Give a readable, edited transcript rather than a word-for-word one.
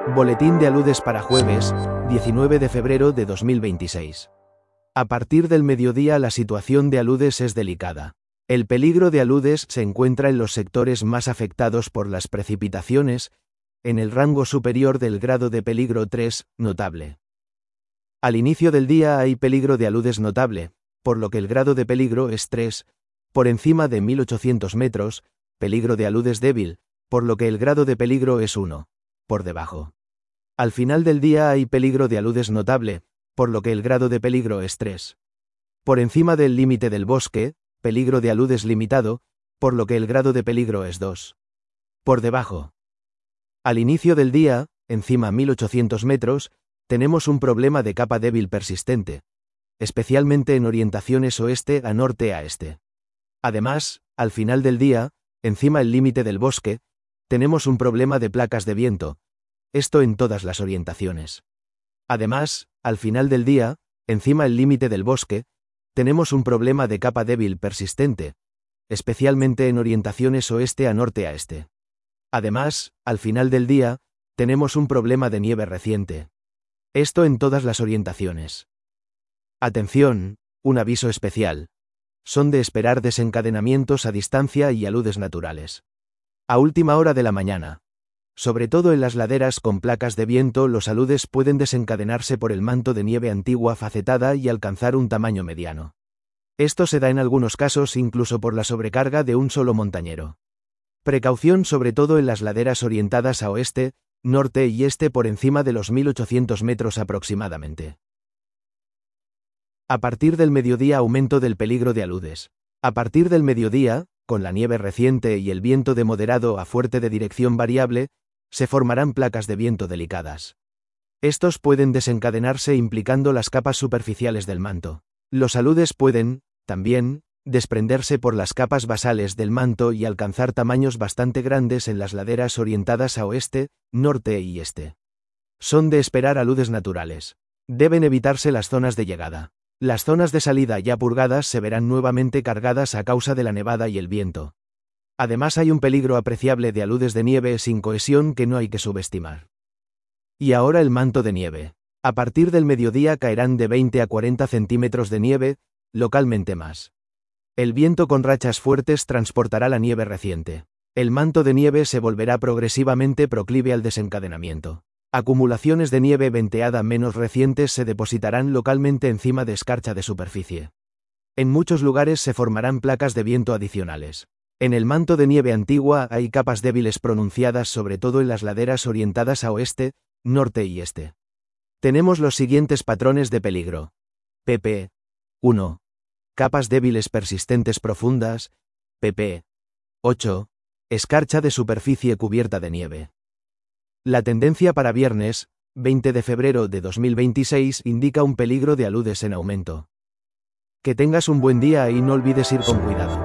Boletín de aludes para jueves, 19 de febrero de 2026. A partir del mediodía la situación de aludes es delicada. El peligro de aludes se encuentra en los sectores más afectados por las precipitaciones, en el rango superior del grado de peligro 3, notable. Al inicio del día hay peligro de aludes notable, por lo que el grado de peligro es 3, por encima de 1800 metros, peligro de aludes débil, por lo que el grado de peligro es 1, por debajo. Al final del día hay peligro de aludes notable, por lo que el grado de peligro es 3. Por encima del límite del bosque, peligro de aludes limitado, por lo que el grado de peligro es 2. Por debajo. Al inicio del día, encima 1800 metros, tenemos un problema de capa débil persistente, especialmente en orientaciones oeste a norte a este. Además, al final del día, encima el límite del bosque, tenemos un problema de placas de viento, esto en todas las orientaciones. Además, al final del día, encima el límite del bosque, tenemos un problema de capa débil persistente, especialmente en orientaciones oeste a norte a este. Además, al final del día, tenemos un problema de nieve reciente. Esto en todas las orientaciones. Atención, un aviso especial. Son de esperar desencadenamientos a distancia y aludes naturales. A última hora de la mañana. Sobre todo en las laderas con placas de viento, los aludes pueden desencadenarse por el manto de nieve antigua facetada y alcanzar un tamaño mediano. Esto se da en algunos casos incluso por la sobrecarga de un solo montañero. Precaución sobre todo en las laderas orientadas a oeste, norte y este por encima de los 1800 metros aproximadamente. A partir del mediodía aumento del peligro de aludes. A partir del mediodía, con la nieve reciente y el viento de moderado a fuerte de dirección variable, se formarán placas de viento delicadas. Estos pueden desencadenarse implicando las capas superficiales del manto. Los aludes pueden, también, desprenderse por las capas basales del manto y alcanzar tamaños bastante grandes en las laderas orientadas a oeste, norte y este. Son de esperar aludes naturales. Deben evitarse las zonas de llegada. Las zonas de salida ya purgadas se verán nuevamente cargadas a causa de la nevada y el viento. Además hay un peligro apreciable de aludes de nieve sin cohesión que no hay que subestimar. Y ahora el manto de nieve. A partir del mediodía caerán de 20 a 40 centímetros de nieve, localmente más. El viento con rachas fuertes transportará la nieve reciente. El manto de nieve se volverá progresivamente proclive al desencadenamiento. Acumulaciones de nieve venteada menos recientes se depositarán localmente encima de escarcha de superficie. En muchos lugares se formarán placas de viento adicionales. En el manto de nieve antigua hay capas débiles pronunciadas sobre todo en las laderas orientadas a oeste, norte y este. Tenemos los siguientes patrones de peligro. pp. 1. Capas débiles persistentes profundas. pp. 8. Escarcha de superficie cubierta de nieve. La tendencia para viernes, 20 de febrero de 2026, indica un peligro de aludes en aumento. Que tengas un buen día y no olvides ir con cuidado.